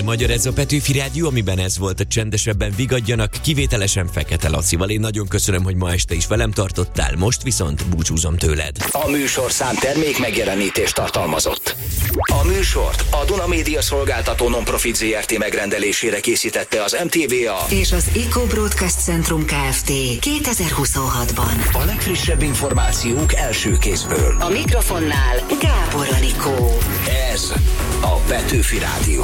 magyar ez a Petőfi Rádió, amiben ez volt a Csendesebben vigadjanak, kivételesen Fekete Lacival. Én nagyon köszönöm, hogy ma este is velem tartottál, most viszont búcsúzom tőled. A műsorszám termék megjelenítést tartalmazott. A műsort a Duna Média Szolgáltató Non-Profit Zrt. Megrendelésére készítette az MTVA és az Eco Broadcast Centrum Kft. 2026-ban. A legfrissebb információk első kézből. A mikrofonnál Gábor Anikó. Ez a Petőfi Rádió.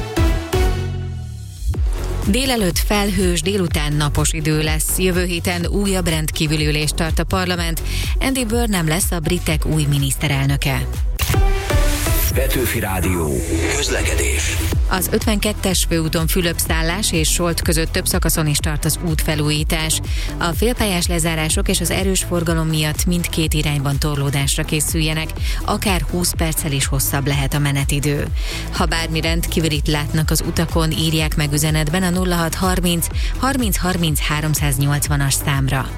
Délelőtt felhős, délután napos idő lesz. Jövő héten újabb rendkívüli ülést tart a parlament. Andy Burnham lesz a britek új miniszterelnöke. Petőfi Rádió. Közlekedés. Az 52-es főúton Fülöp-szállás és Solt között több szakaszon is tart az útfelújítás. A félpályás lezárások és az erős forgalom miatt mindkét irányban torlódásra készüljenek, akár 20 perccel is hosszabb lehet a menetidő. Ha bármi rendkívülit látnak az utakon, írják meg üzenetben a 0630 30 30 380-as számra.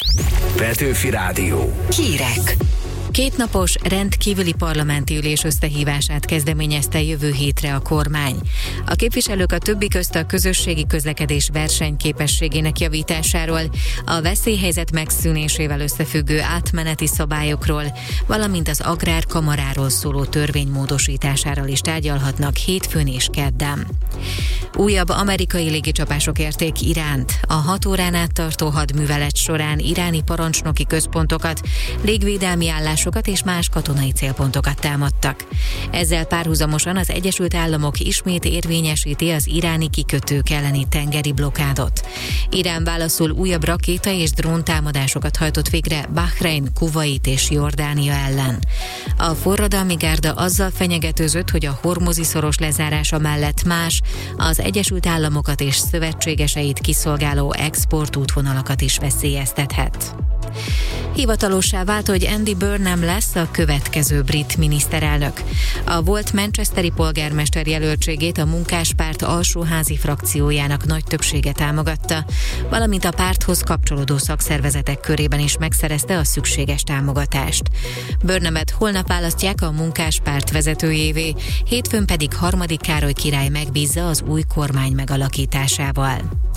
Petőfi Rádió. Hírek. Kétnapos rendkívüli parlamenti ülés összehívását kezdeményezte jövő hétre a kormány. A képviselők a többi közt a közösségi közlekedés versenyképességének javításáról, a veszélyhelyzet megszűnésével összefüggő átmeneti szabályokról, valamint az agrárkamaráról szóló törvény módosításáról is tárgyalhatnak hétfőn és keddán. Újabb amerikai légicsapások érték Iránt. A 6 órán át tartó hadművelet során iráni parancsnoki központokat, légvédelmi állásokat és más katonai célpontokat támadtak. Ezzel párhuzamosan az Egyesült Államok ismét érvényesíti az iráni kikötők elleni tengeri blokádot. Irán válaszul újabb rakéta és dróntámadásokat hajtott végre Bahrein, Kuvait és Jordánia ellen. A forradalmi gárda azzal fenyegetőzött, hogy a hormuzi szoros lezárása mellett más, az Egyesült Államokat és szövetségeseit kiszolgáló exportútvonalakat is veszélyeztethet. Hivatalossá vált, hogy Andy Burnham lesz a következő brit miniszterelnök. A volt manchesteri polgármester jelöltségét a Munkáspárt alsóházi frakciójának nagy többsége támogatta, valamint a párthoz kapcsolódó szakszervezetek körében is megszerezte a szükséges támogatást. Burnhamet holnap választják a Munkáspárt vezetőjévé, hétfőn pedig Harmadik Károly király megbízza az új kormány megalakításával.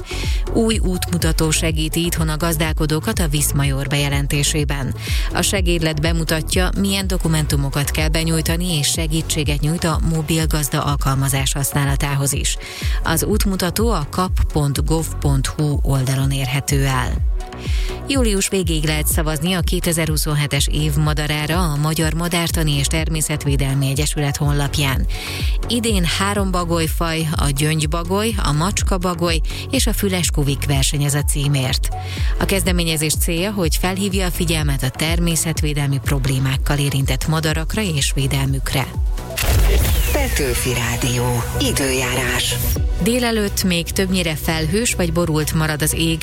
Új útmutató segíti itthon a gazdálkodókat a Viszmajor bejelentésében. A segédlet bemutatja, milyen dokumentumokat kell benyújtani, és segítséget nyújt a mobil gazda alkalmazás használatához is. Az útmutató a kap.gov.hu oldalon érhető el. Július végéig lehet szavazni a 2027-es év madarára a Magyar Madártani és Természetvédelmi Egyesület honlapján. Idén 3 bagolyfaj, a gyöngybagoly, a macskabagoly és a füleskuvik versenyez a címért. A kezdeményezés célja, hogy felhívja a figyelmet a természetvédelmi problémákkal érintett madarakra és védelmükre. Petőfi Rádió. Időjárás. Délelőtt még többnyire felhős vagy borult marad az ég,